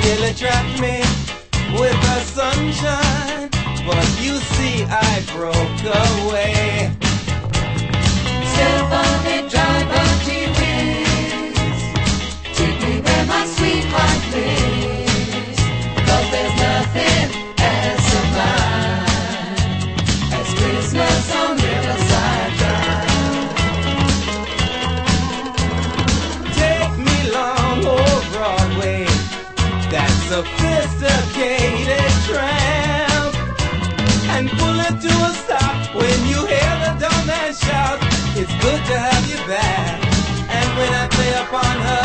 nearly trapped me with the sunshine, but you see I broke away. Still on the driver TVs, take me where my sweetheart lives, 'cause there's nothing as sublime as Christmas on Riverside Drive. Take me long old Broadway, that sophisticated tramp, and pull it to a stop when you hear the dumb man shout, it's good to have you back. And when I play upon her